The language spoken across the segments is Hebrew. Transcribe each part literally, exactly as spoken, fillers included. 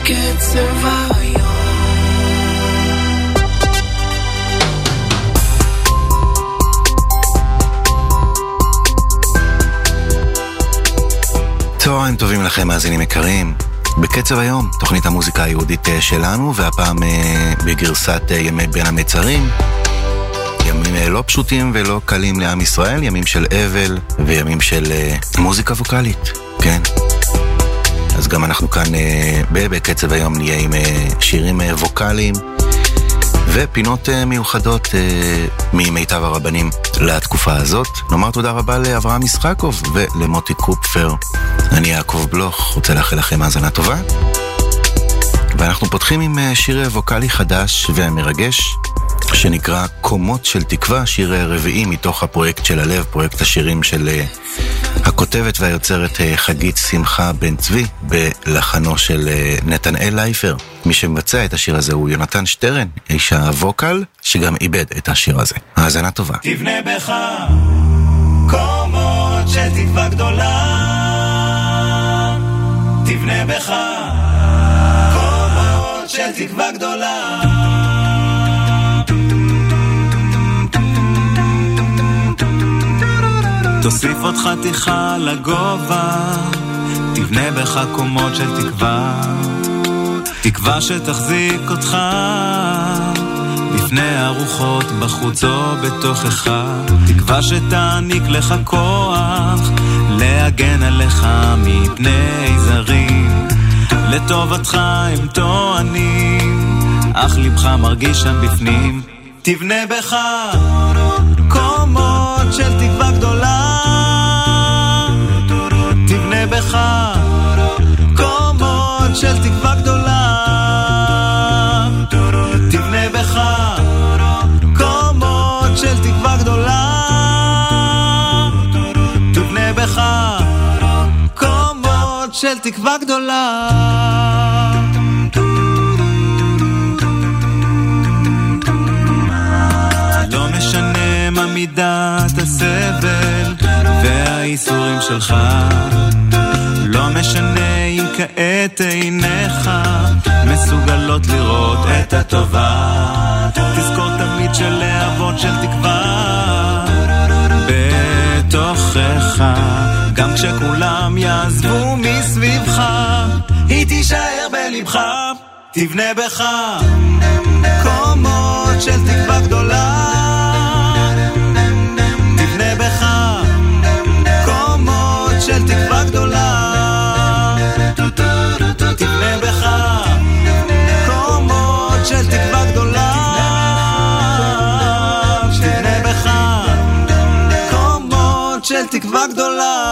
בקצב היום. צהריים טובים לכם מאזינים יקרים. בקצב היום, תוכנית המוזיקה היהודית שלנו, והפעם בגרסת ימי בין המצרים. ימים לא פשוטים ולא קלים לעם ישראל, ימים של אבל וימים של מוזיקה ווקלית, כן. אז גם אנחנו כאן בקצב היום נהיה עם שירים ווקליים ופינות מיוחדות ממיטב הרבנים לתקופה הזאת. נאמר תודה רבה לאברהם ישחקוב ולמוטי קופפר. אני יעקב בלוך, רוצה לאחל לכם האזנה טובה. ואנחנו פותחים עם שיר ווקלי חדש והמרגש שנקרא קומות של תקווה, שיר רביעי מתוך הפרויקט של הלב, פרויקט השירים של הכותבת והיוצרת חגית שמחה בן צבי, בלחנו של נתנאל לייפר. מי שמבצע את השיר הזה הוא יונתן שטרן, איש הווקל שגם איבד את השיר הזה. האזנה טובה. תבנה בך קומות של תקווה גדולה, תבנה בך קומות של תקווה גדולה, תוסיף עוד חתיכה לגובה, תבנה בך קומות של תקווה, תקווה שתחזיק אותך לפני הרוחות בחוץ או בתוכך, תקווה שתעניק לך כוח להגן עליך מפני זרים, לטובתך הם טוענים אך לבך מרגיש שם בפנים. תבנה בך קומות של תקווה גדולה, תבנה בך קומות של תקווה גדולה, תבנה בך קומות של תקווה גדולה, תבנה בך קומות של תקווה גדולה. לא משנה מה מידת הסבל והאיסורים שלך, לא משנה אם כעת עיניך מסוגלות לראות את הטובה, תזכור תמיד של להבות של תקווה בתוכך, גם כשכולם יעזבו מסביבך היא תישאר בלבך. תבנה בך קומות של תקווה גדולה, תבנה בך קומות של תקווה גדולה, תבנה בך קומות של תקווה גדולה, תבנה בך קומות של תקווה גדולה.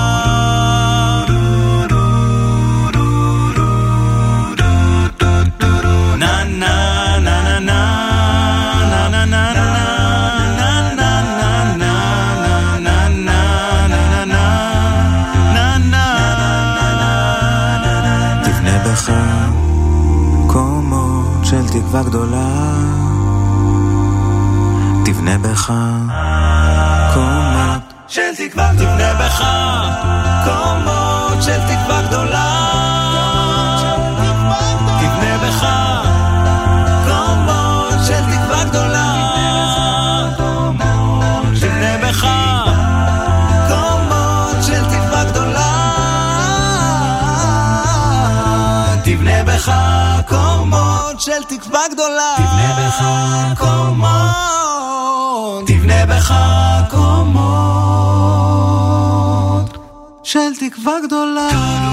תקווה גדולה, תבנה בך קומות של תקווה, תבנה בך קומות של תקווה גדולה, תבנה בך קומות של תקווה גדולה, תבנה בך קומות של תקווה גדולה, תבנה בך קומות של תקווה גדולה, תבנה בך קומות, תבנה בך קומות של תקווה גדולה.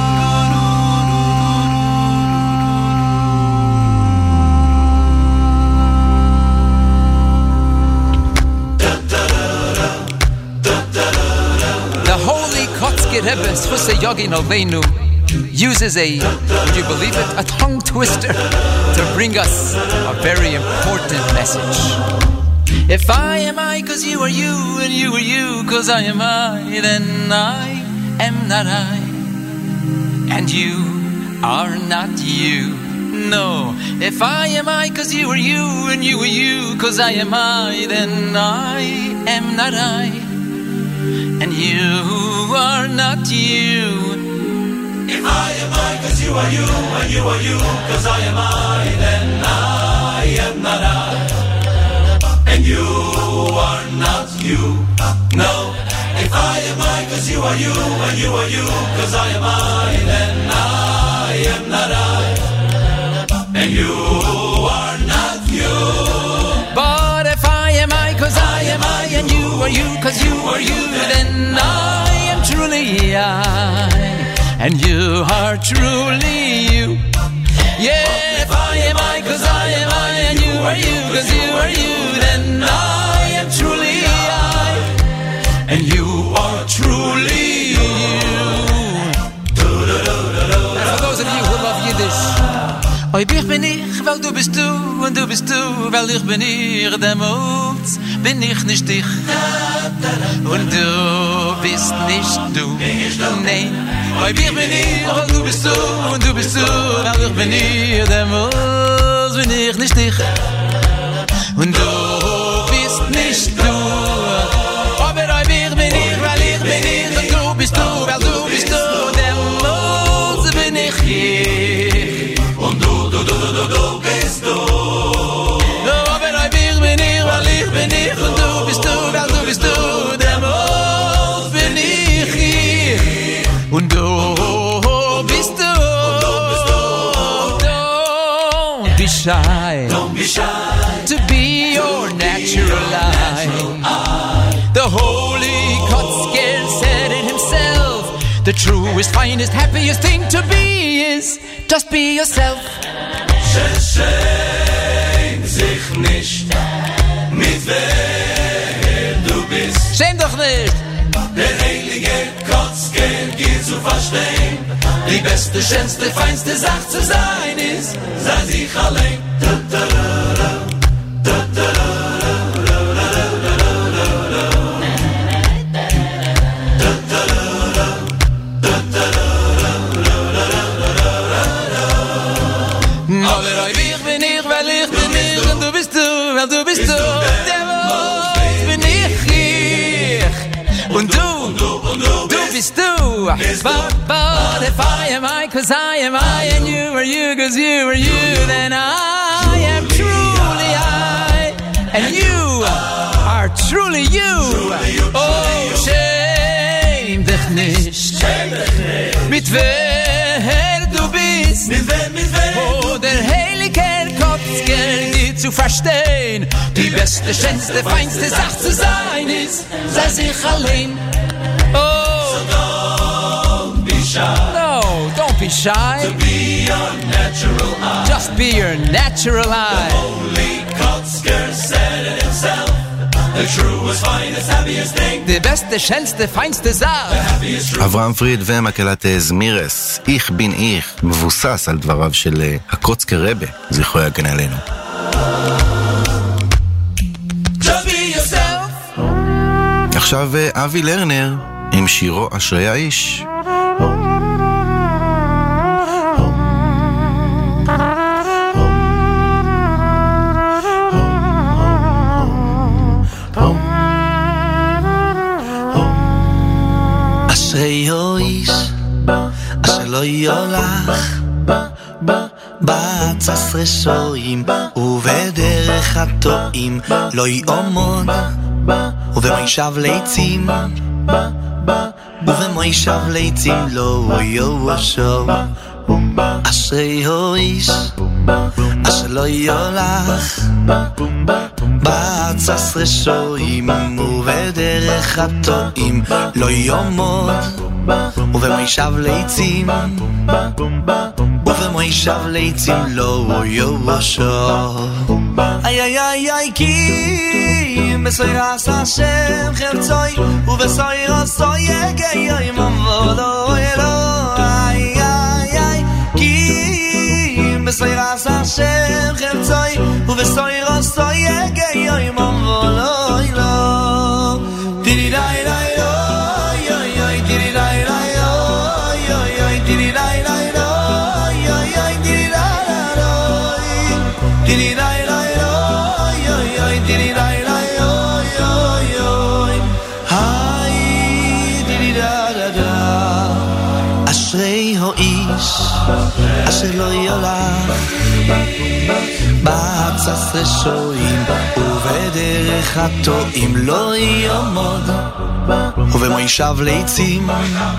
The holy Kotzker Rebbe Schusse Yogin Alveinu uses a, would you believe it, a tongue twister to bring us a very important message. If I am I, cause you are you, and you are you, cause I am I, then I am not I, and you are not you. No, if I am I, cause you are you, and you are you, cause I am I, then I am not I, and you are not you. If I am I, cause you are you, and you are you, cause I am I, then I am not I. And you are not you, no. If I am I, cause you are you, and you are you, cause I am I, then I am not I. And you are not you. But if I am I, cause I am I, and you are you, cause you are you, then I am truly I, and you are truly you. Yeah, if I am I, cause I am I, and you are you, cause you are you, then I am truly I, and you are truly you. And for those of you who love Yiddish, oi ich bin ich, weil du bist du, und du bist du, weil ich bin ich, demut bin ich nicht dich, und du bist nicht du, nein, oi ich bin ich, weil du bist du, und du bist du, weil ich bin ich, demut bin ich nicht dich, und du bist nicht du, aber oi ich bin ich, weil ich bin ich, und du bist du, weil du bist du, demut bin ich hier. Und du, du, du, du, du bist du. No, aber ich bin ich, weil ich bin ich, und du bist du, weil du bist du, demut bin ich hier. Und du bist du. Don't be shy. Don't be shy. To be your natural light. The holy Kotzker said it himself. The truest, finest, happiest thing to be is just be yourself. Schäm sich nicht, mit wer du bist. Schäm doch nicht. Der heilige Kotzker geht zu verstehen. Die beste, schönste, feinste Sache zu sein ist, sei sich allein. Weil du bist du, der Wort bin ich hier. Und du, du bist du. But, but if I am I, cause I am I, and you are you, cause you are you, then I am truly I, and you are truly you. Oh, schäm dich nicht, mit wer du bist. Oh, der heilige Kotzker geht zu verstehen. Die beste, schönste, feinste Sache zu sein ist, sei sich allein. Oh, so don't be shy. No, don't be shy. To be your natural I. Just be your natural I. The holy Kotzker said it himself. The truest, finest, happiest thing. Die beste, schönste, feinste Sache. אברהם פריד ומקהלת זמירס, איך בין איך, מבוסס על דבריו של הקוצקר רבה, זכרו יגן עלינו. עכשיו אבי לרנר עם שירו אשרי האיש. אשרי האיש אשר לא יולך בעצס רשועים ובדרך הטועים לא יעמוד ובמוישב ליצים ובמוישב ליצים לא יושב. אשרי האיש אשר לא יולך בעצס רשועים ובדרך הטועים לא יעמוד ובמוישב ליצים ובמוישב ליצים לא יושב. איי איי איי איי כי בסוירס השם חרצוי ובסוירס יגי איי מבודו אלו. איי איי איי כי בסוירס השם חרצוי ובסוירס יגי איי מבודו אלו. דידי די די אוי אוי אוי דידי די די אוי אוי אוי דידי די די אוי אוי אוי דידי די די דידי די did it I I oi oi oi hi did it da da da ashrei hoi שלא ילך בעצס רשועים ובדרך הטועים לא יעמוד ובמוישב ליצים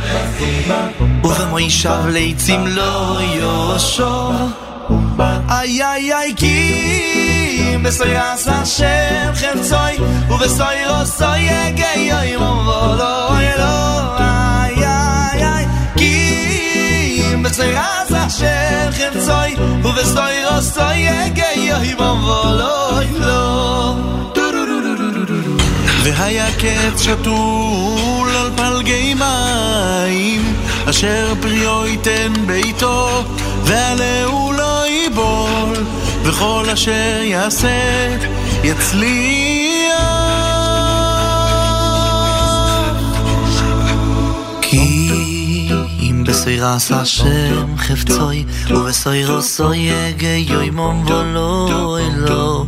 ובמוישב ליצים לא יושוב איי איי איי כי בסויס השם חפצוי ובסוי רוסוי יגי יום ולא ילא איי איי איי כי בסויס השם חפצוי ובסוי רוסוי יגי יום ולא ילא והיה קץ שתול על פלגי מים אשר פריו ייתן ביתו ועלהו לא ייבול וכל אשר יעשה יצליח כי אם בסוירס השם חפצוי ובסוירוסו יגי יוימום ולא אלו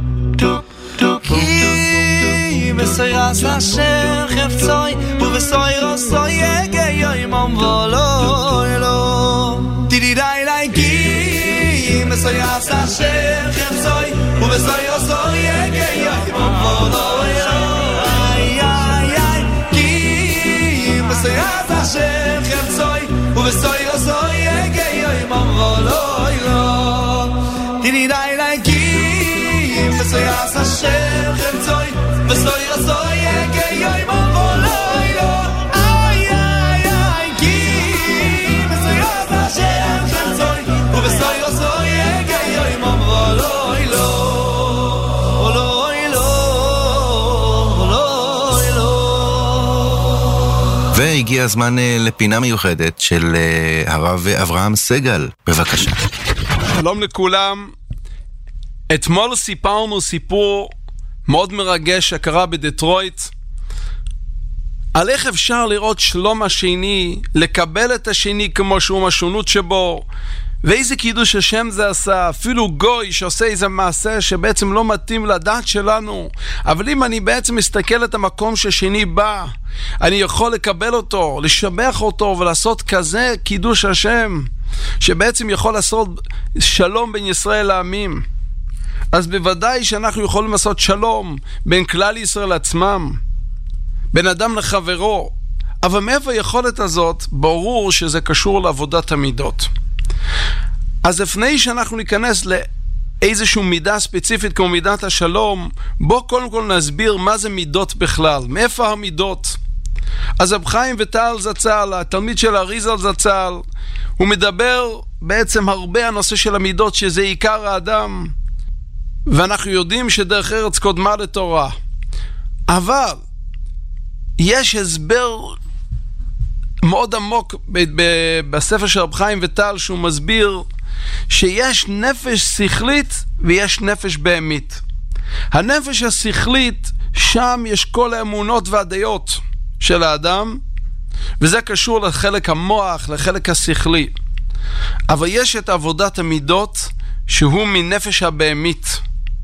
כי בסוירס השם חפצוי ובסוירוסו יגי יוימום ולא אלו די די די כי בסוירס השם חפצוי ובסוירוסו יגי יוימום ולא אלו איי איי איי כי בסוירס השם חפצוי ובסוירוסו יגי יוימום ולא אלו די די די כי בסוירס השם חפצוי ובסוירוסו יגי יוימום ולא אלו איי איי איי כי בסוירס השם חפצוי ובסוירוסו יגי יוימום ולא אלו ולא אלו ולא אלו והגיע הזמן לפינה מיוחדת של הרב אברהם סגל, בבקשה. שלום לכולם. אתמול סיפרנו סיפור מאוד מרגש שקרה בדטרויט על איך אפשר לראות שלום השני, לקבל את השני כמו שהוא משונות שבו, ואיזה קידוש השם זה עשה. אפילו גוי שעושה איזה מעשה שבעצם לא מתאים לדת שלנו, אבל אם אני בעצם מסתכל את המקום ששני בא, אני יכול לקבל אותו, לשבח אותו ולעשות כזה קידוש השם שבעצם יכול לעשות שלום בין ישראל לעמים. אז בוודאי שאנחנו יכולים לעשות שלום בין כלל ישראל עצמם, בין אדם לחברו. אבל מאיפה היכולת הזאת? ברור שזה קשור לעבודת המידות. אז לפני שאנחנו ניכנס לאיזושהי מידה ספציפית כמו מידת השלום, בוא קודם כל נסביר מה זה מידות בכלל, מאיפה המידות. אז רב חיים ויטל זצ"ל, התלמיד של אריזל זצ"ל, הוא מדבר בעצם הרבה הנושא של המידות שזה עיקר האדם, ואנחנו יודעים שדרך ארץ קודמה לתורה. אבל יש הסבר מאוד עמוק בספר של רב חיים ויטל, שהוא מסביר שיש נפש שכלית ויש נפש בהמית. הנפש השכלית, שם יש כל האמונות והדעות של האדם, וזה קשור לחלק המוח, לחלק השכלי. אבל יש את עבודת המידות שהוא מנפש הבהמית,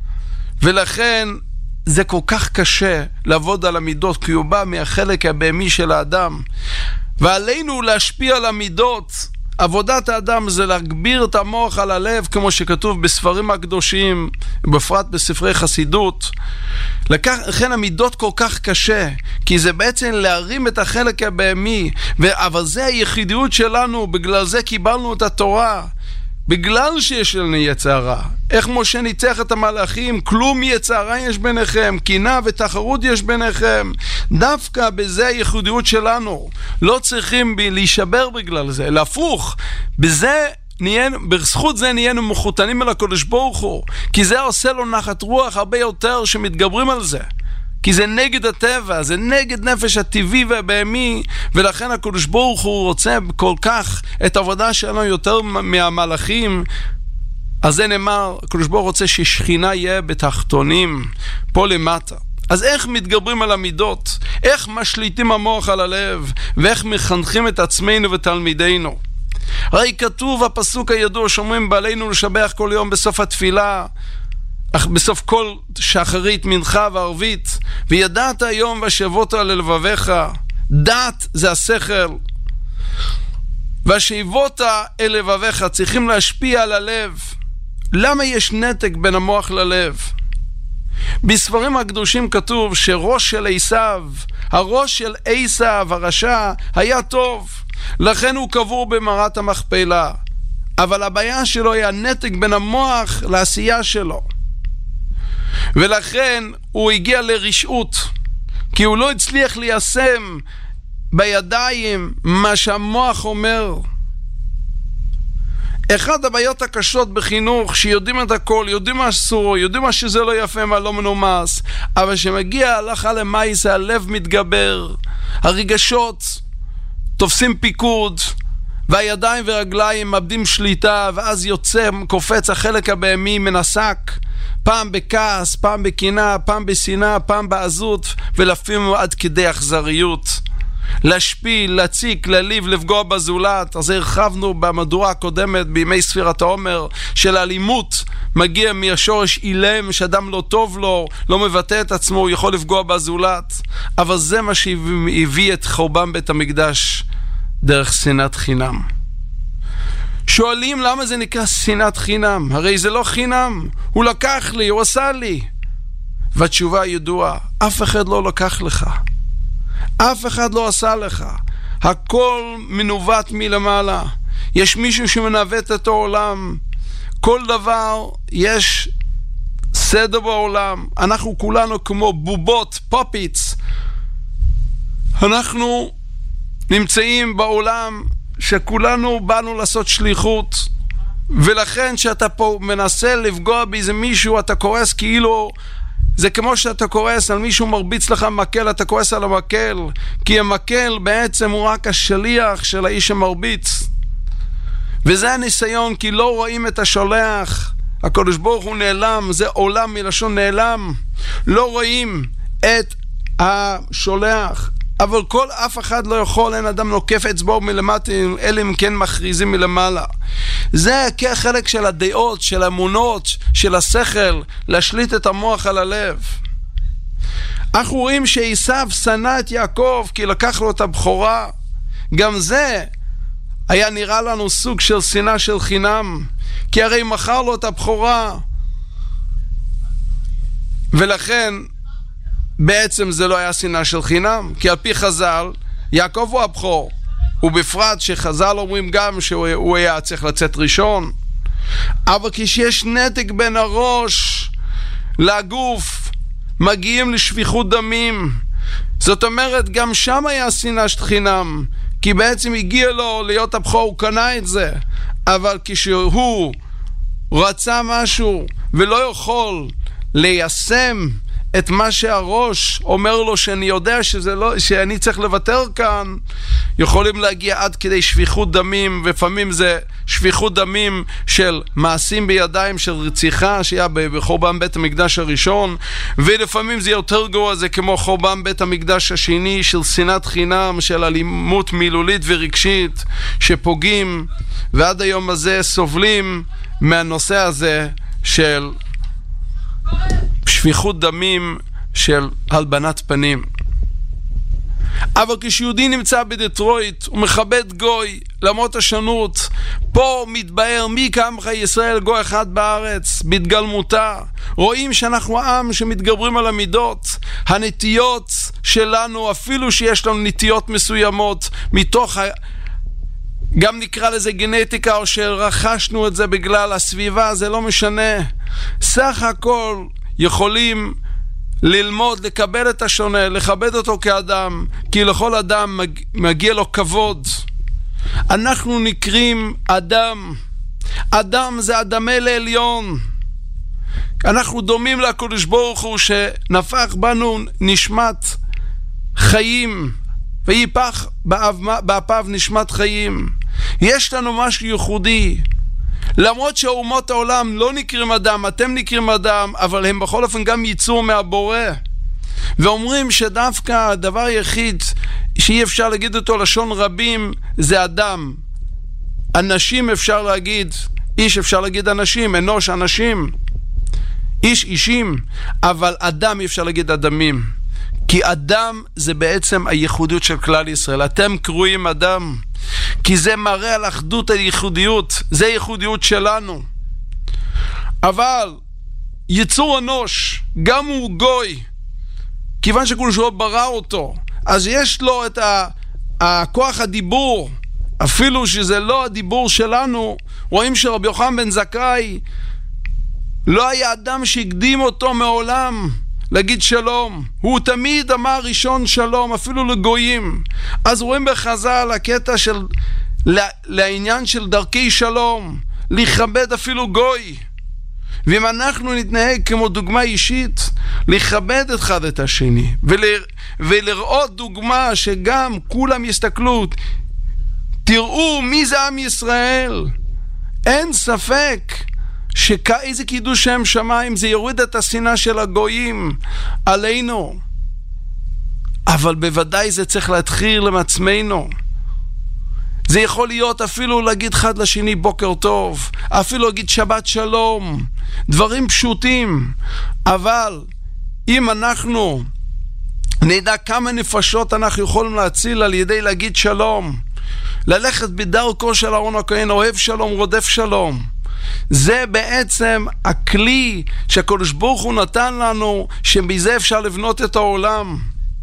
ולכן זה כל כך קשה לעבוד על המידות, כי הוא בא מהחלק הבהמי של האדם, ועלינו להשפיע על המידות. עבודת האדם זה להגביר את המוח על הלב, כמו שכתוב בספרים הקדושים, בפרט בספרי חסידות. לכן המידות כל כך קשה, כי זה בעצם להרים את החלק הבהמי, אבל זה היחידיות שלנו, בגלל זה קיבלנו את התורה, בגלל שיש לנו יצר הרע. איך משה ניצח את המלאכים? כלום יצר הרע יש ביניכם, קנאה ותחרות יש ביניכם. דווקא בזה הייחודיות שלנו, לא צריכים להישבר בגלל זה, להפוך. בזה נהיינו, בזכות זה נהיינו מחותנים אל הקדוש ברוך הוא, כי זה עושה לו נחת רוח הרבה יותר שמתגברים על זה, כי זה נגד הטבע, זה נגד נפש הטבעי והבהמי, ולכן הקדוש ברוך הוא רוצה כל כך את העבודה שלנו יותר מהמלאכים. אז זה נאמר, הקדוש ברוך הוא רוצה ששכינה יהיה בתחתונים, פה למטה. אז איך מתגברים על המידות? איך משליטים המוח על הלב? ואיך מחנכים את עצמנו ותלמידינו? הרי כתוב הפסוק הידוע שאומרים בעלינו לשבח כל יום בסוף התפילה, אך בסוף כל שחרית, מנחה וערבית, וידעת היום ושבות על לבביך. דת זה השכל, והשיבות אל לבביך צריכים להשפיע על הלב. למה יש נתק בין המוח ללב? בספרים הקדושים כתוב שראש של עשיו, הראש של עשיו הרשע היה טוב, לכן הוא קבור במערת המכפלה, אבל הבעיה שלו היא הנתק בין המוח לעשייה שלו, ולכן הוא הגיע לרשעות, כי הוא לא הצליח ליישם בידיים מה שהמוח אומר. אחד הבעיות הקשות בחינוך, שיודעים את הכל, יודעים מה אסור, יודעים מה שזה לא יפה, מה לא מנומס, אבל שמגיע הלכה למעשה, הלב מתגבר, הרגשות תופסים פיקוד, והידיים ורגליים מאבדים שליטה, ואז יוצא, קופץ החלק הבהמי מנסק, פעם בכעס, פעם בקנאה, פעם בשנאה, פעם בעזות, ולפעמים עד כדי אכזריות. להשפיל, להציק, להליב, לפגוע בזולת. אז הרחבנו במדורה הקודמת בימי ספירת העומר של האלימות מגיע מהשורש אילם, שאדם לא טוב לו, לא מבטא את עצמו, הוא יכול לפגוע בזולת. אבל זה מה שהביא את חורבן בית המקדש, דרך שנאת חינם. שואלים למה זה נקרא שנאת חינם? הרי זה לא חינם, הוא לקח לי, הוא עשה לי. והתשובה ידועה, אף אחד לא לקח לך, אף אחד לא עשה לך, הכל מנווט מלמעלה. יש מישהו שמנווט את העולם, כל דבר יש סדר בעולם. אנחנו כולנו כמו בובות, פופיץ, אנחנו נמצאים בעולם שכולנו באנו לעשות שליחות, ולכן שאתה פה מנסה לפגוע באיזה מישהו, אתה כועס, כאילו זה כמו שאתה כועס על מישהו מרביץ לך מקל, אתה כועס על המקל, כי המקל בעצם הוא רק השליח של האיש המרביץ. וזה הניסיון, כי לא רואים את השולח. הקדוש ברוך הוא נעלם, זה עולם מלשון נעלם, לא רואים את השולח. אבל כל אף אחד לא יכול, אין אדם נוקף אצבעו מלמטה, אלא אם כן מכריזים מלמעלה. זה כחלק של הדעות, של האמונות, של השכל, להשליט את המוח על הלב. אנחנו רואים שעשיו שנא את יעקב כי לקח לו את הבכורה. גם זה היה נראה לנו סוג של שנאה של חינם, כי הרי מכר לו את הבכורה, ולכן בעצם זה לא היה שנאה של חינם, כי על פי חז"ל יעקב הוא הבכור, ובפרט שחז"ל אומרים גם שהוא היה צריך לצאת ראשון. אבל כשיש נתק בין הראש לגוף, מגיעים לשפיכות דמים. זאת אומרת, גם שם היה שנאה של חינם, כי בעצם הגיע לו להיות הבכור, הוא קנה את זה. אבל כשהוא רצה משהו ולא יכול ליישם את מה שהראש אומר לו, שאני יודע שזה לא, שאני צריך לוותר כאן, יכולים להגיע עד כדי שפיכות דמים. ולפעמים זה שפיכות דמים של מעשים בידיים של רציחה שהיה בחורבן בית המקדש הראשון, ולפעמים זה יותר גרוע, זה כמו חורבן בית המקדש השני של שנאת חינם, של אלימות מילולית ורגשית שפוגעים, ועד היום הזה סובלים מהנושא הזה של שפיכות דמים, של הלבנת פנים. אבל כשיהודי נמצא בדטרויט הוא מכבד גוי למרות השונות. פה מתבאר מי כעמך ישראל גוי אחד בארץ בהתגלמותה. רואים שאנחנו עם שמתגברים על המידות, הנטיות שלנו, אפילו שיש לנו נטיות מסוימות מתוך ה... גם נקרא לזה גנטיקה, או שרכשנו את זה בגלל הסביבה, זה לא משנה. סך הכל יכולים ללמוד, לקבל את השונה, לכבד אותו כאדם, כי לכל אדם מגיע לו כבוד. אנחנו נקראים אדם. אדם זה אדמה לעליון. אנחנו דומים לקדוש ברוך הוא שנפח בנו נשמת חיים, ויפח באפיו נשמת חיים. יש לנו משהו ייחודי. למרות שאומות העולם לא נקראים אדם, אתם נקראים אדם, אבל הם בכל אופן גם ייצור מהבורא. ואומרים שדווקא הדבר היחיד שאי אפשר להגיד אותו לשון רבים זה אדם. אנשים אפשר להגיד, איש אפשר להגיד אנשים, אנוש אנשים, איש אישים, אבל אדם אי אפשר להגיד אדמים, כי אדם זה בעצם הייחודיות של כלל ישראל. אתם קרואים אדם, כי זה מראה על אחדות, על ייחודיות, זה ייחודיות שלנו. אבל יצור אנוש, גם הוא גוי, כיוון שקדוש ברוך הוא ברא אותו, אז יש לו את הכוח הדיבור, אפילו שזה לא הדיבור שלנו. רואים שרבי יוחנן בן זכאי לא היה אדם שהקדים אותו מעולם להגיד שלום, הוא תמיד אמר ראשון שלום אפילו לגויים. אז רואים בחז"ל הקטע של לעניין של דרכי שלום, לכבד אפילו גוי. ואם אנחנו נתנהג כמו דוגמה אישית, לכבד אחד את השני ול... ולראות דוגמה שגם כולם יסתכלו, תראו מי זה עם ישראל. אין ספק שאיזה קידוש שם שמיים, זה יוריד את השנאה של הגויים עלינו. אבל בוודאי זה צריך להתחיל עם עצמנו. זה יכול להיות אפילו להגיד אחד לשני בוקר טוב, אפילו להגיד שבת שלום, דברים פשוטים. אבל אם אנחנו נדע כמה נפשות אנחנו יכולים להציל על ידי להגיד שלום, ללכת בדרכו של אהרון הכהן, אוהב שלום רודף שלום, זה בעצם הכלי שהקדוש ברוך הוא נתן לנו, שבזה אפשר לבנות את העולם.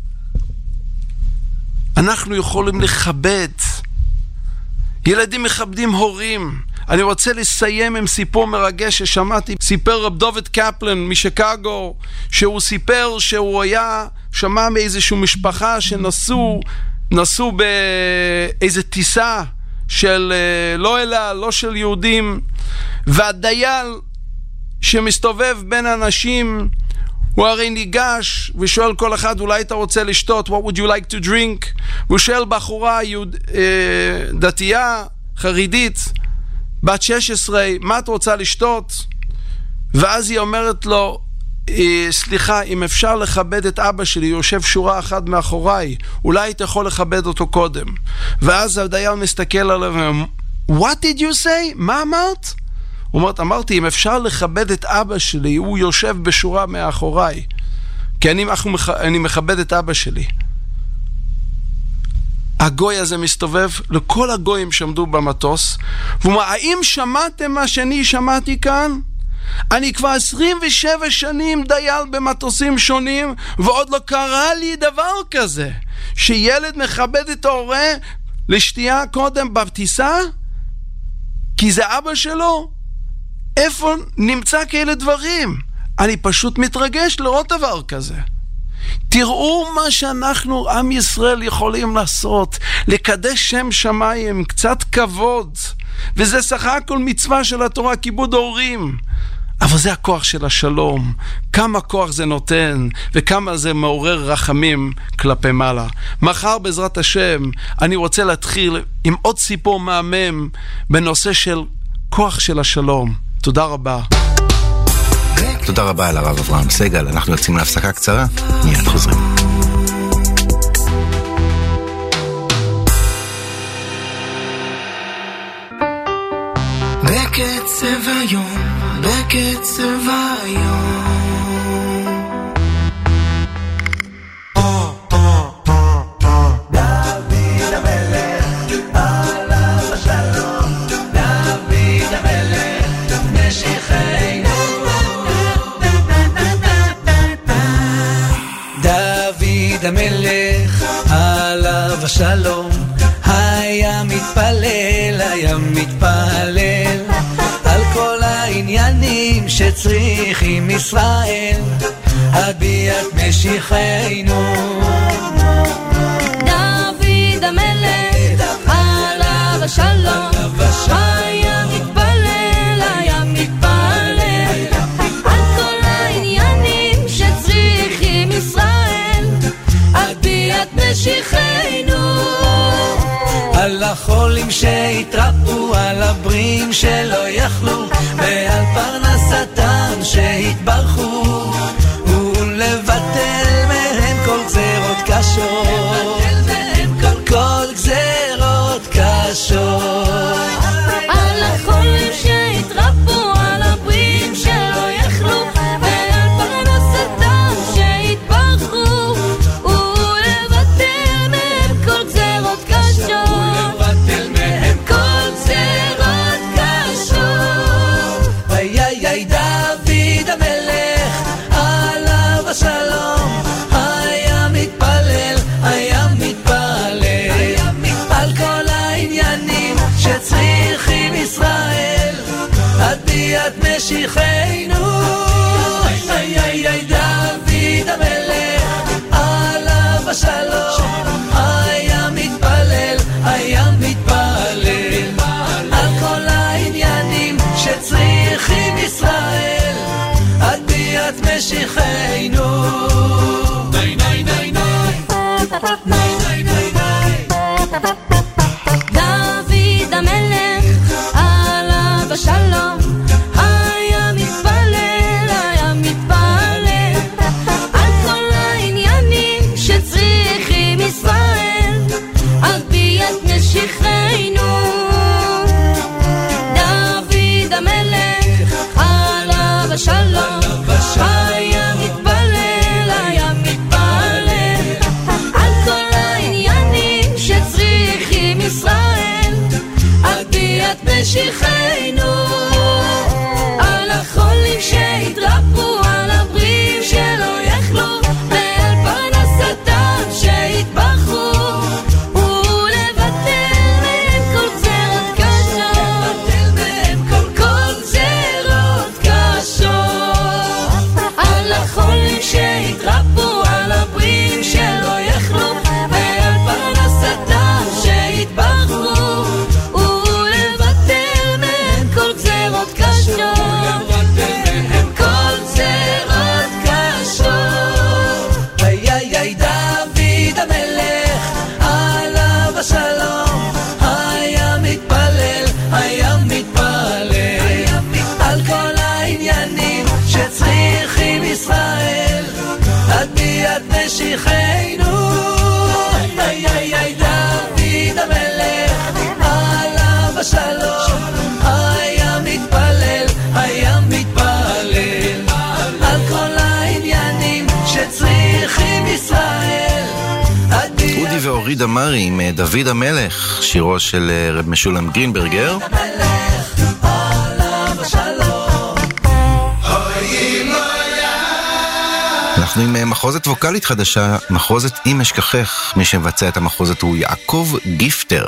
אנחנו יכולים לכבד, ילדים מכבדים הורים. אני רוצה לסיים עם סיפור מרגש ששמעתי. סיפר רב דוד קפלן משיקגו, שהוא סיפר שהוא היה שמע מאיזושהי משפחה שנסעו נסעו באיזו טיסה של לא אלא לא של יהודים, והדייל שמסתובב בין אנשים הוא הרי ניגש ושואל כל אחד, אולי אתה רוצה לשתות, what would you like to drink? והוא שואל בחורה יהוד, אה, דתייה חרדית בת שש עשרה, מה את רוצה לשתות? ואז היא אומרת לו, אה, סליחה, אם אפשר לכבד את אבא שלי, הוא יושב שורה אחת מאחוריי, אולי אתה יכול לכבד אותו קודם. ואז הדייל מסתכל עליו, what did you say? מה אמרת? הוא אומר, אמרתי, אם אפשר לכבד את אבא שלי, הוא יושב בשורה מאחוריי, כי אני, אני מכבד את אבא שלי. הגוי הזה מסתובב לכל הגויים שעמדו במטוס, והוא אומר, האם שמעתם מה שאני שמעתי כאן? אני כבר עשרים ושבע שנים דייל במטוסים שונים, ועוד לא קרה לי דבר כזה, שילד מכבד את ההורה לשתייה קודם בטיסה, כי זה אבא שלו. איפה נמצא כאלה דברים? אני פשוט מתרגש לראות דבר כזה. תראו מה שאנחנו, עם ישראל, יכולים לעשות, לקדש שם שמיים, קצת כבוד, וזה סך הכל מצווה של התורה, כיבוד הורים. אבל זה הכוח של השלום, כמה כוח זה נותן, וכמה זה מעורר רחמים כלפי מעלה. מחר בעזרת השם, אני רוצה להתחיל עם עוד סיפור מהמם, בנושא של כוח של השלום. תודה רבה. תודה רבה על הרב אברהם סגל. אנחנו יוצאים להפסקה קצרה, מיד חוזרים. בקצב היום, בקצב היום, המלך עליו השלום היה מתפלל, היה מתפלל על כל העניינים שצריכים ישראל עד ביאת משיחנו. דוד המלך עליו השלום היה מתפלל, היה מתפלל על כל העניינים שצריכים ישראל עד ביאת משיחנו. על החולים שהתרפו, על הברים שלא יכלו, ועל פרנסתם שהתברכו, ולבטל מהם כל גזרות קשות, כל גזרות קשות. על החולים שהתרפו, על הברים שלא יכלו, ועל פרנסתם שהתברכו, ולבטל מהם כל גזרות קשות. משיחנו איי איי איי דוד המלך עליו השלום היה מתפלל היה מתפלל על כל העניינים שצריכים ישראל עד ביאת משיחנו ניי ניי ניי ניי ניי ניי ניי דוד המלך עליו השלום היה מתפלל, היה מתפלל על כל העניינים שצריכים ישראל על ביאת משיחנו דוד המלך עליו השלום היה מתפלל, היה מתפלל על כל העניינים שצריכים ישראל על ביאת משיחנו על החולים שהתרפו על הבריאים שלא יכלו ועל פרנסתם שהתבחרו ולבטל מהם כל גזרות קשות לבטל מהם כל כל גזרות קשות על החולים שהתרפו על הבריאים שלא יכלו ועל פרנסתם שהתבחרו ולבטל מהם כל גזרות קשות מהם כל גזרות קשות איי איי איי דוד המלך עליו השלום היה מתפלל היה מתפלל על כל העניינים שצריכים ישראל עד ביאת משיחנו איי איי איי דוד המלך עליו השלום היה מתפלל היה מתפלל על כל העניינים שצריכים ישראל עד ביאת אודי ואורי דמרי עם דוד המלך, שירו של רב משולם גרינברגר. המלך עליו השלום אנחנו עם מחוזת ווקלית חדשה, מחוזת אם אשכחך. מי שמבצע את המחוזת הוא יעקב גיפטר.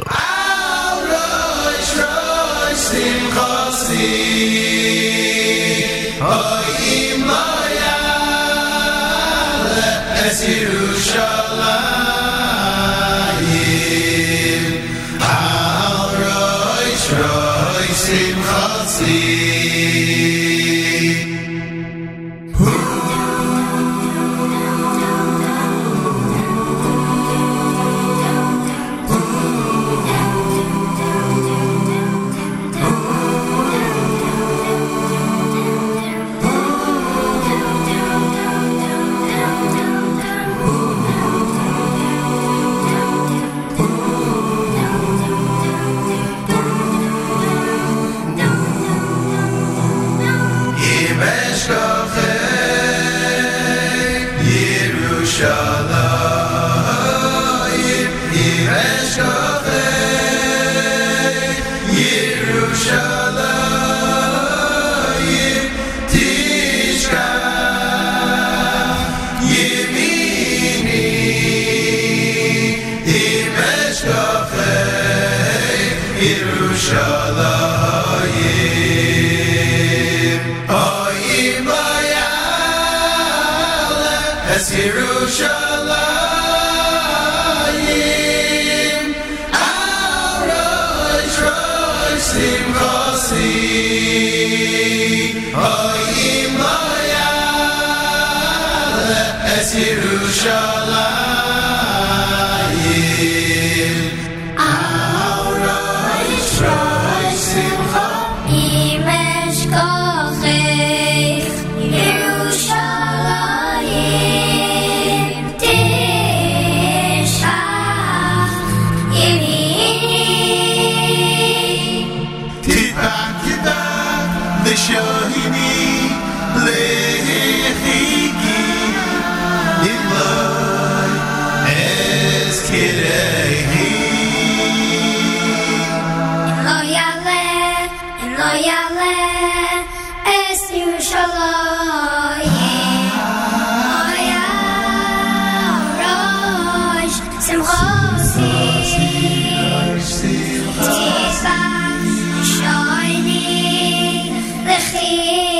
Shiny, the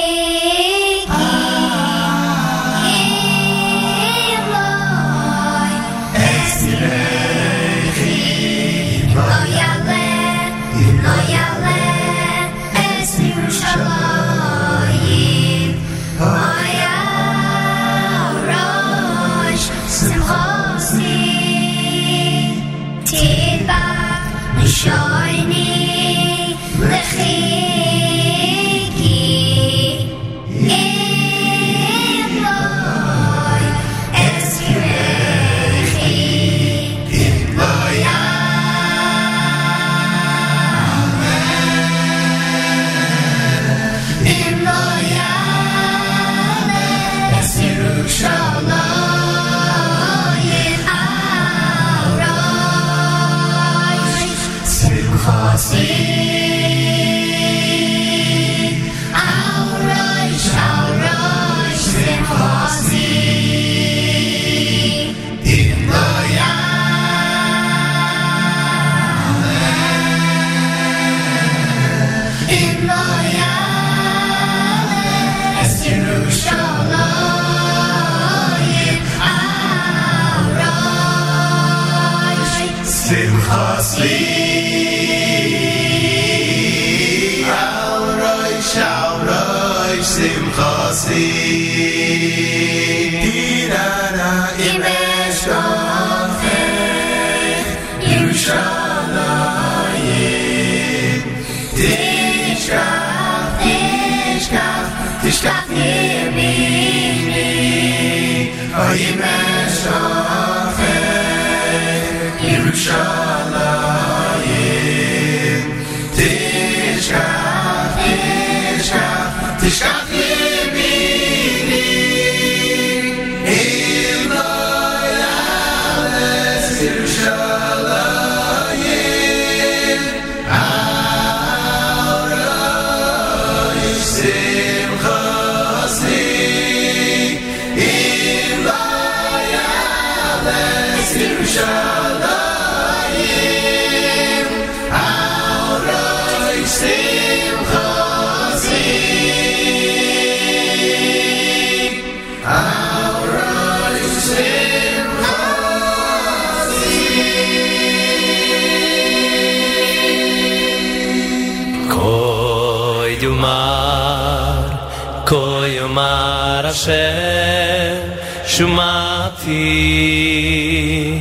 Shumati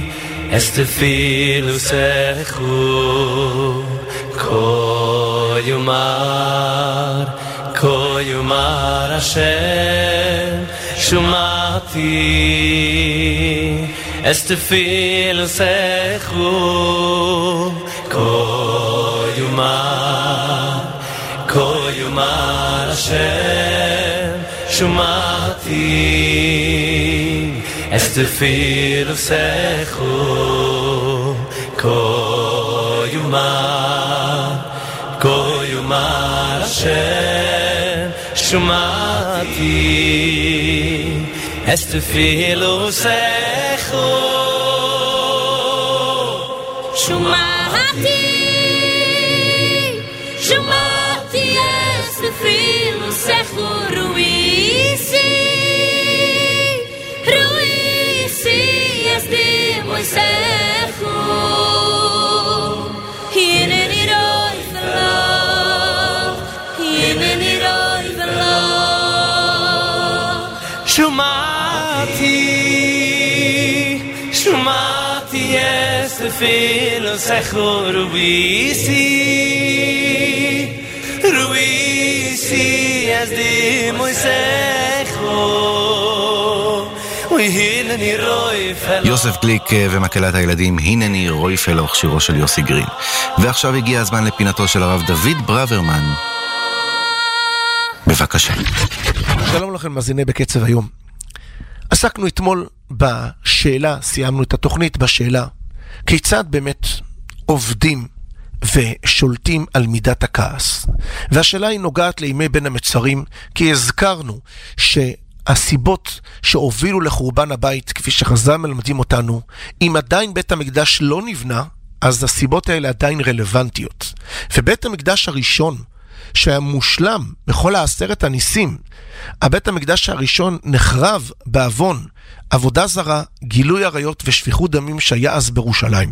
estefilu sechu koyumar koyumar Hashem Shumati estefilu sechu koyumar koyumar Hashem Shumati Estefil sechu koyumar koyumar Hashem Shumati Estefil sechu Shumati Shumati Estefil sechu ruisi Sechu Hineni roi velo Hineni roi velo Shumati Shumati Estefil sechu ruisi ruisi Esdim sechu יוסף גליק ומקהלת הילדים הנני רוי פלוך, שירו של יוסי גרין. ועכשיו הגיע הזמן לפינתו של הרב דוד ברוורמן. בבקשה. שלום לכם מאזיני בקצב היום. עסקנו אתמול בשאלה, סיימנו את התוכנית בשאלה, כיצד באמת עובדים ושולטים על מידת הכעס. והשאלה היא נוגעת לימי בין המצרים, כי הזכרנו ש... הסיבות שהובילו לחורבן הבית, כפי שחז"ל מלמדים אותנו, אם עדיין בית המקדש לא נבנה, אז הסיבות האלה עדיין רלוונטיות. ובית המקדש הראשון, שהיה מושלם בכל העשרת הניסים, הבית המקדש הראשון נחרב בעוון, עבודה זרה, גילוי עריות ושפיכות דמים שהיה אז בירושלים.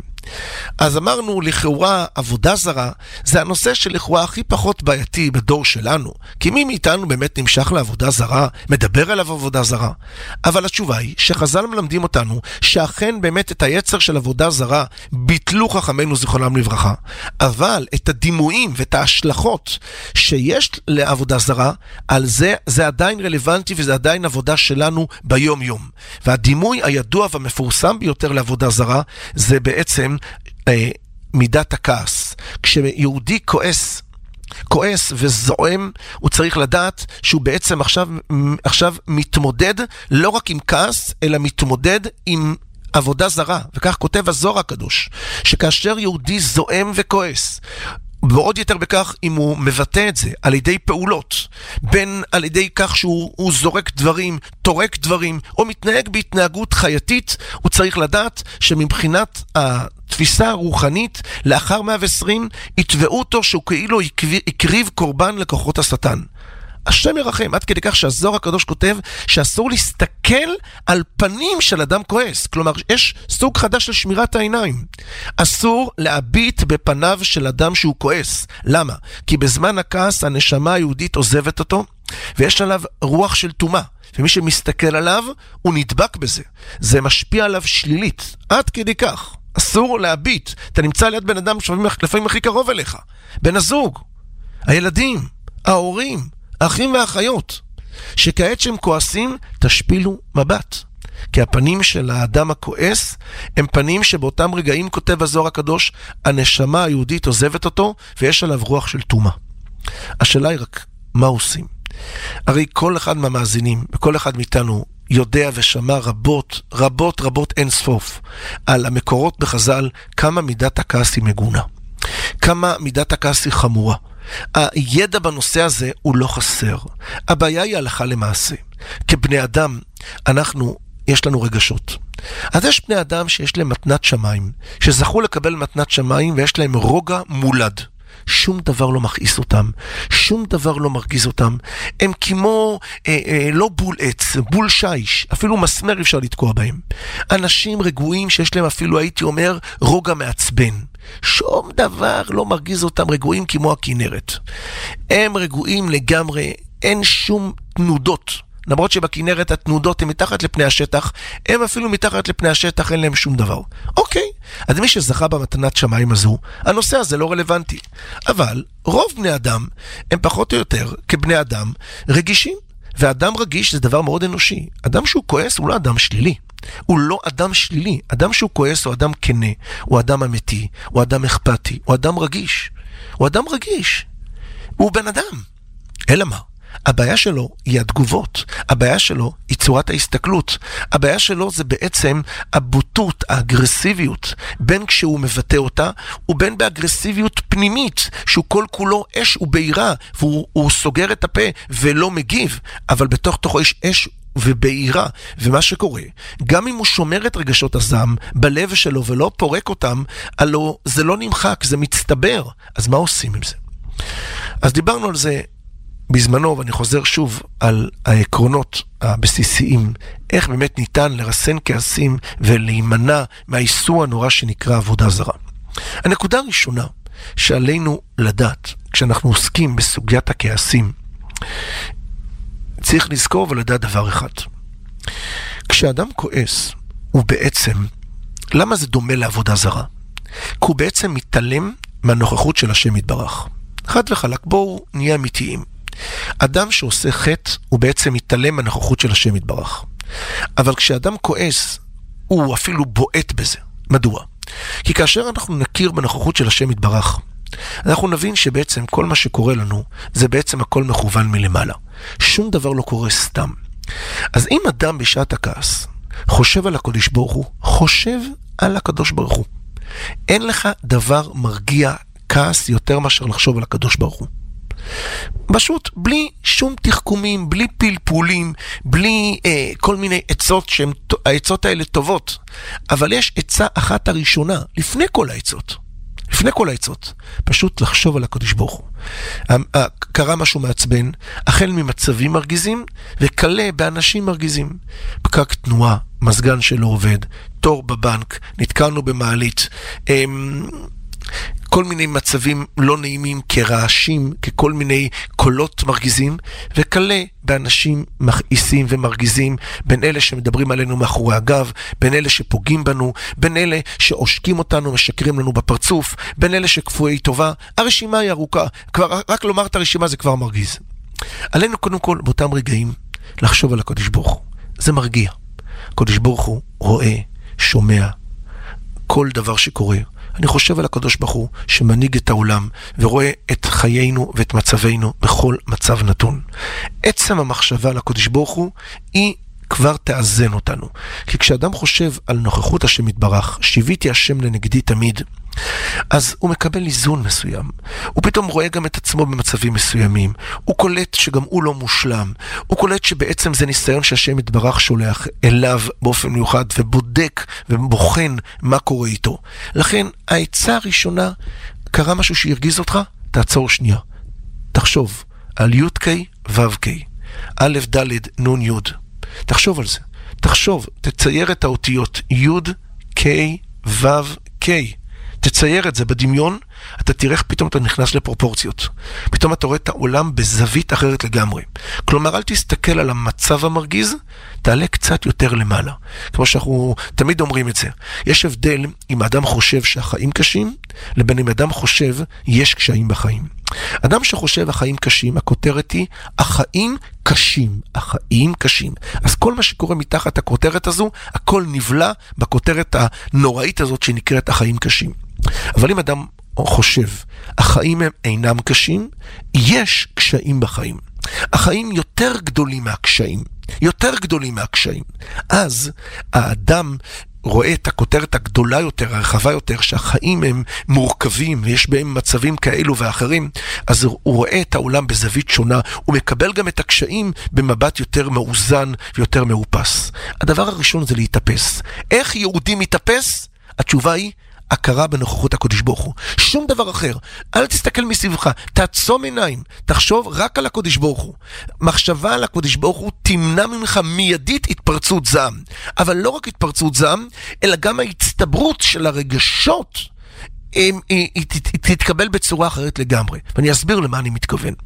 אז אמרנו, לכאורה עבודה זרה זה הנושא שלכאורה הכי פחות בעייתי בדור שלנו, כי מי מאיתנו באמת נמשך לעבודה זרה, מדבר עליו עבודה זרה. אבל התשובה היא שחז"ל מלמדים אותנו שאכן באמת את היצר של עבודה זרה ביטלו חכמינו זיכרונם לברכה, אבל את הדימויים ואת ההשלכות שיש לעבודה זרה, על זה זה עדיין רלוונטי וזה עדיין עבודה שלנו ביום יום. והדימוי הידוע והמפורסם ביותר לעבודה זרה זה בעצם אה, מידת הכעס. כשיהודי כועס, כועס וזועם, הוא צריך לדעת שהוא בעצם עכשיו, עכשיו מתמודד לא רק עם כעס, אלא מתמודד עם עבודה זרה. וכך כותב הזוהר הקדוש, שכאשר יהודי זועם וכועס, ועוד יותר בכך אם הוא מבטא את זה על ידי פעולות, בין על ידי כך שהוא זורק דברים, תורק דברים, או מתנהג בהתנהגות חייתית, הוא צריך לדעת שמבחינת התפיסה הרוחנית, לאחר מאה ועשרים, יתבעו אותו שהוא כאילו יקריב קורבן לכוחות השטן. השם ירחם, עד כדי כך שהזוהר הקדוש כותב שאסור להסתכל על פנים של אדם כועס. כלומר, יש סוג חדש של שמירת העיניים. אסור להביט בפניו של אדם שהוא כועס. למה? כי בזמן הכעס הנשמה היהודית עוזבת אותו, ויש עליו רוח של טומאה. ומי שמסתכל עליו, הוא נדבק בזה. זה משפיע עליו שלילית. עד כדי כך. אסור להביט. אתה נמצא ליד בן אדם לפעמים הכי קרוב אליך. בן הזוג, הילדים, ההורים, האחים והאחיות, שכעת שהם כועסים, תשפילו מבט. כי הפנים של האדם הכועס, הם פנים שבאותם רגעים כותב הזוהר הקדוש, הנשמה היהודית עוזבת אותו, ויש עליו רוח של טומאה. השאלה היא רק, מה עושים? הרי כל אחד מהמאזינים, וכל אחד מאיתנו, יודע ושמע רבות, רבות, רבות אין ספוף, על המקורות בחז"ל, כמה מידת הכעס היא מגונה. כמה מידת הכעס היא חמורה. הידע בנושא הזה הוא לא חסר. הבעיה היא הלכה למעשה. כבני אדם, אנחנו, יש לנו רגשות. אז יש בני אדם שיש להם מתנת שמיים, שזכו לקבל מתנת שמיים ויש להם רוגע מולד. שום דבר לא מכעיס אותם, שום דבר לא מרגיז אותם. הם כמו אה, אה, לא בול עץ, בול שיש, אפילו מסמר אפשר לתקוע בהם. אנשים רגועים שיש להם אפילו, הייתי אומר, רוגע מעצבן. שום דבר לא מרגיז אותם, רגועים כמו הכנרת. הם רגועים לגמרי, אין שום תנודות. למרות שבכנרת התנודות הן מתחת לפני השטח, הם אפילו מתחת לפני השטח, אין להם שום דבר. אוקיי, אז מי שזכה במתנת שמיים הזו, הנושא הזה לא רלוונטי. אבל רוב בני אדם הם פחות או יותר כבני אדם רגישים. ואדם רגיש זה דבר מאוד אנושי. אדם שהוא כועס הוא לא אדם שלילי. הוא לא אדם שלילי. אדם שהוא כועס הוא אדם כנה, הוא אדם אמיתי, הוא אדם אכפתי, הוא אדם רגיש. הוא אדם רגיש. הוא בן אדם. אלא מה? הבעיה שלו היא התגובות, הבעיה שלו היא צורת ההסתכלות, הבעיה שלו זה בעצם הבוטות, האגרסיביות, בין כשהוא מבטא אותה, ובין באגרסיביות פנימית, שהוא כל כולו אש ובעירה, והוא סוגר את הפה ולא מגיב, אבל בתוך תוכו יש אש ובעירה, ומה שקורה, גם אם הוא שומר את רגשות הזעם בלב שלו ולא פורק אותם, הלא זה לא נמחק, זה מצטבר, אז מה עושים עם זה? אז דיברנו על זה בזמנו, ואני חוזר שוב על העקרונות הבסיסיים, איך באמת ניתן לרסן כעסים ולהימנע מהאיסור הנורא שנקרא עבודה זרה. הנקודה הראשונה שעלינו לדעת, כשאנחנו עוסקים בסוגיית הכעסים, צריך לזכור ולדעת דבר אחד. כשאדם כועס, הוא בעצם, למה זה דומה לעבודה זרה? כי הוא בעצם מתעלם מהנוכחות של השם יתברך. חד וחלק, בואו נהיה אמיתיים. אדם שעושה חטא הוא בעצם מתעלם מהנוכחות של השם יתברך. אבל כשאדם כועס הוא אפילו בועט בזה. מדוע? כי כאשר אנחנו נכיר בנוכחות של השם יתברך, אנחנו נבין שבעצם כל מה שקורה לנו זה בעצם הכל מכוון מלמעלה. שום דבר לא קורה סתם. אז אם אדם בשעת הכעס חושב על הקדוש ברוך הוא, חושב על הקדוש ברוך הוא. אין לך דבר מרגיע כעס יותר מאשר לחשוב על הקדוש ברוך הוא. פשוט בלי שום תחכומים, בלי פלפולים, בלי אה, כל מיני עצות שהן, העצות האלה טובות. אבל יש עצה אחת הראשונה, לפני כל העצות. לפני כל העצות. פשוט לחשוב על הקדוש ברוך הוא. קרה משהו מעצבן, החל ממצבים מרגיזים, וקלה באנשים מרגיזים. פקק תנועה, מזגן שלא עובד, תור בבנק, נתקענו במעלית, כל מיני מצבים לא נעימים כרעשים, ככל מיני קולות מרגיזים, וקלה באנשים מכעיסים ומרגיזים, בין אלה שמדברים עלינו מאחורי הגב, בין אלה שפוגעים בנו, בין אלה שעושקים אותנו, משקרים לנו בפרצוף, בין אלה שכפויי טובה. הרשימה היא ארוכה, כבר, רק לומר את הרשימה זה כבר מרגיז. עלינו קודם כל באותם רגעים לחשוב על הקדוש ברוך הוא. זה מרגיע. הקדוש ברוך הוא רואה, שומע, כל דבר שקורה. אני חושב על הקדוש ברוך הוא שמנהיג את העולם ורואה את חיינו ואת מצבנו בכל מצב נתון. עצם המחשבה על הקדוש ברוך הוא היא כבר תאזן אותנו. כי כשאדם חושב על נוכחות השם יתברך, שיביתי השם לנגדי תמיד, אז הוא מקבל איזון מסוים. הוא פתאום רואה גם את עצמו במצבים מסוימים. הוא קולט שגם הוא לא מושלם. הוא קולט שבעצם זה ניסיון שהשם יתברך שולח אליו באופן מיוחד ובודק ובוחן מה קורה איתו. לכן העצה הראשונה, קרה משהו שירגיז אותך, תעצור שנייה. תחשוב על י' ק' ו' ק', א' ד' נ' י'. תחשוב על זה. תחשוב, תצייר את האותיות י' ק' ו' ק'. תצייר את זה בדמיון, אתה תראה איך פתאום אתה נכנס לפרופורציות. פתאום אתה רואה את העולם בזווית אחרת לגמרי. כלומר, אל תסתכל על המצב המרגיז, תעלה קצת יותר למעלה. כמו שאנחנו תמיד אומרים את זה. יש הבדל אם האדם חושב שהחיים קשים, לבין אם האדם חושב יש קשיים בחיים. אדם שחושב החיים קשים, הכותרת היא החיים קשים, החיים קשים. אז כל מה שקורה מתחת הכותרת הזו, הכל נבלע בכותרת הנוראית הזאת שנקראת החיים קשים. אבל אם אדם חושב, החיים הם אינם קשים, יש קשיים בחיים. החיים יותר גדולים מהקשיים, יותר גדולים מהקשיים. אז האדם רואה את הכותרת הגדולה יותר, הרחבה יותר, שהחיים הם מורכבים ויש בהם מצבים כאלו ואחרים, אז הוא רואה את העולם בזווית שונה, הוא מקבל גם את הקשיים במבט יותר מאוזן ויותר מאופס. הדבר הראשון זה להתאפס. איך יהודי מתאפס? התשובה היא הכרה בנוכחות הקדוש ברוך הוא. שום דבר אחר. אל תסתכל מסביבך, תעצום עיניים, תחשוב רק על הקדוש ברוך הוא. מחשבה על הקדוש ברוך הוא תמנע ממך מיידית התפרצות זעם. אבל לא רק התפרצות זעם, אלא גם ההצטברות של הרגשות היא, היא, היא, היא תתקבל בצורה אחרת לגמרי. ואני אסביר למה אני מתכוון.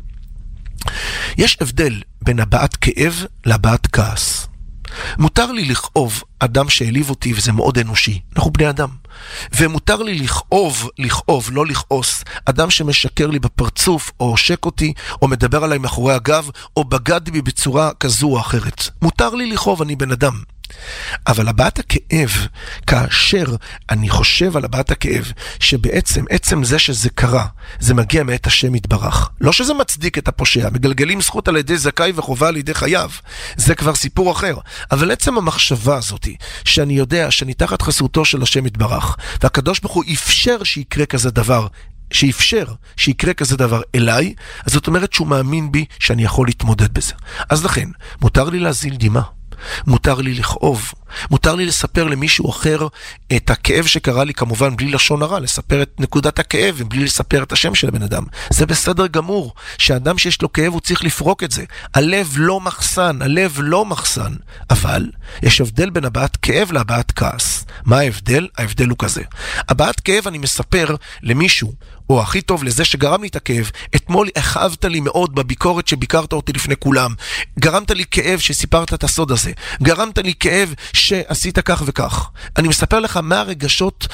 יש הבדל בין הבעת כאב להבעת כעס. מותר לי לכאוב אדם שהעליב אותי, וזה מאוד אנושי. אנחנו בני אדם. ומותר לי לכאוב, לכאוב, לא לכעוס, אדם שמשקר לי בפרצוף, או עושק אותי, או מדבר עליי מאחורי הגב, או בגד בי בצורה כזו או אחרת. מותר לי לכאוב, אני בן אדם. אבל הבעת הכאב, כאשר אני חושב על הבעת הכאב, שבעצם, עצם זה שזה קרה, זה מגיע מאת השם יתברך. לא שזה מצדיק את הפושע, מגלגלים זכות על ידי זכאי וחובה על ידי חייו. זה כבר סיפור אחר. אבל עצם המחשבה הזאת, שאני יודע שאני תחת חסותו של השם יתברך, והקדוש ברוך הוא אפשר שיקרה כזה דבר, שאפשר שיקרה כזה דבר אליי, אז זאת אומרת שהוא מאמין בי שאני יכול להתמודד בזה. אז לכן, מותר לי להזיל דמעה. מותר לי לכאוב, מותר לי לספר למישהו אחר את הכאב שקרה לי, כמובן בלי לשון הרע, לספר את נקודת הכאב ובלי לספר את השם של הבן אדם. זה בסדר גמור, שהאדם שיש לו כאב הוא צריך לפרוק את זה. הלב לא מחסן, הלב לא מחסן. אבל יש הבדל בין הבעת כאב להבעת כעס. מה ההבדל? ההבדל הוא כזה. הבעת כאב אני מספר למישהו, או הכי טוב לזה שגרם לי את הכאב, אתמול הכאבת לי מאוד בביקורת שביקרת אותי לפני כולם, גרמת לי כאב שסיפרת את הסוד הזה, גרמת לי כאב שעשית כך וכך. אני מספר לך מה הרגשות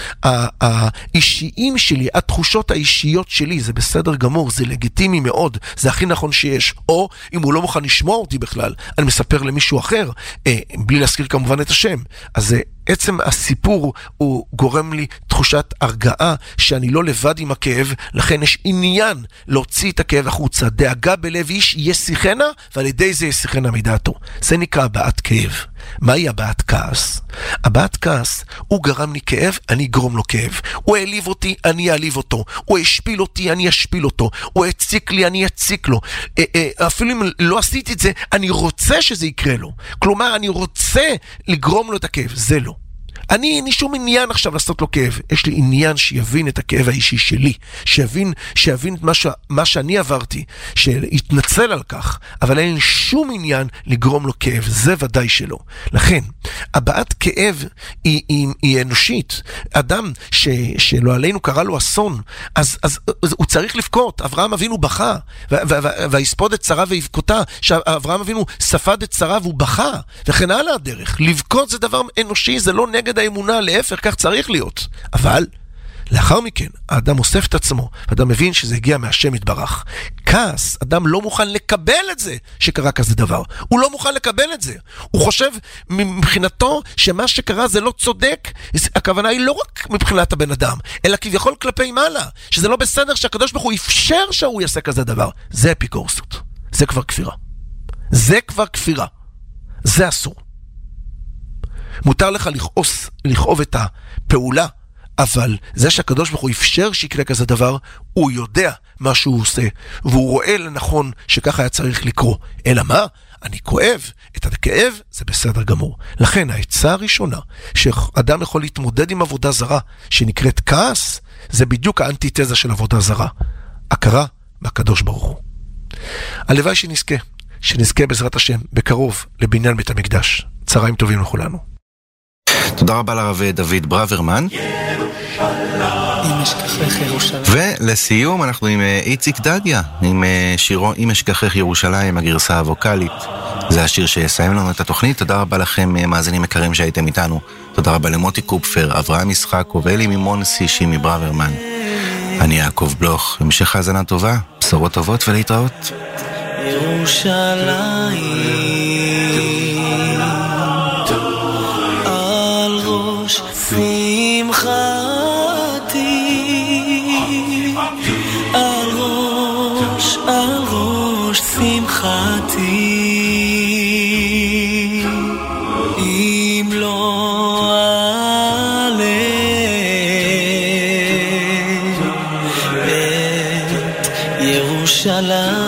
האישיים שלי, התחושות האישיות שלי, זה בסדר גמור, זה לגיטימי מאוד, זה הכי נכון שיש. או אם הוא לא מוכן לשמוע אותי בכלל, אני מספר למישהו אחר, אה, בלי להזכיר כמובן את השם. אז זה עצם הסיפור הוא גורם לי תחושת הרגעה שאני לא לבד עם הכאב, לכן יש עניין להוציא את הכאב החוצה. דאגה בלב איש ישיחנה, ועל ידי זה ישיחנה מדעתו. זה נקרא הבעת כאב. מהי הבעת כעס? הבעת כעס, הוא גרם לי כאב, אני אגרום לו כאב. הוא העליב אותי, אני אעליב אותו. הוא השפיל אותי, אני אשפיל אותו. הוא הציק לי, אני אציק לו. אפילו אם לא עשיתי את זה, אני רוצה שזה יקרה לו. כלומר, אני רוצה לגרום לו את הכאב. זה לא. אני, אין לי שום עניין עכשיו לעשות לו כאב. יש לי עניין שיבין את הכאב האישי שלי, שיבין, שיבין את מה, ש... מה שאני עברתי, שיתנצל על כך, אבל אין לי שום עניין לגרום לו כאב, זה ודאי שלא. לכן, הבעת כאב היא, היא, היא אנושית. אדם ש... שלא עלינו קרא לו אסון, אז, אז, אז הוא צריך לבכות. אברהם אבינו בכה, והיספוד את שרה ויבכותה, שאברהם אבינו ספד את שרה והוא בכה, וכן הלאה הדרך. לבכות זה דבר אנושי, זה לא נגד האמונה, להפך, כך צריך להיות. אבל לאחר מכן, האדם אוסף את עצמו, האדם מבין שזה הגיע מהשם יתברך. כעס, אדם לא מוכן לקבל את זה שקרה כזה דבר. הוא לא מוכן לקבל את זה. הוא חושב מבחינתו שמה שקרה זה לא צודק. הכוונה היא לא רק מבחינת הבן אדם, אלא כביכול כלפי מעלה, שזה לא בסדר שהקדוש ברוך הוא אפשר שהוא יעשה כזה דבר. זה אפיקורסות. זה כבר כפירה. זה כבר כפירה. זה אסור. מותר לך לכעוס, לכאוב את הפעולה, אבל זה שהקדוש ברוך הוא אפשר שיקרה כזה דבר, הוא יודע מה שהוא עושה, והוא רואה לנכון שככה היה צריך לקרוא. אלא מה? אני כואב, את הכאב זה בסדר גמור. לכן העצה הראשונה, שאדם יכול להתמודד עם עבודה זרה, שנקראת כעס, זה בדיוק האנטיתזה של עבודה זרה. הכרה מהקדוש ברוך הוא. הלוואי שנזכה, שנזכה בעזרת השם, בקרוב לבניין בית המקדש. צהריים טובים לכולנו. תודה רבה לרב דוד ברוורמן. ולסיום אנחנו עם איציק דדיה, עם שירו אם אשכחך ירושלים, הגרסה הווקלית. זה השיר שיסיים לנו את התוכנית. תודה רבה לכם מאזינים יקרים שהייתם איתנו. תודה רבה למוטי קופפר, אברהם ישחק ואלי מימונסי, שימי ברוורמן. אני יעקב בלוך. המשך האזנה טובה, בשורות טובות ולהתראות. ירושלים שמחתי, על ראש, על ראש שמחתי, אם לא עלה את ירושלים.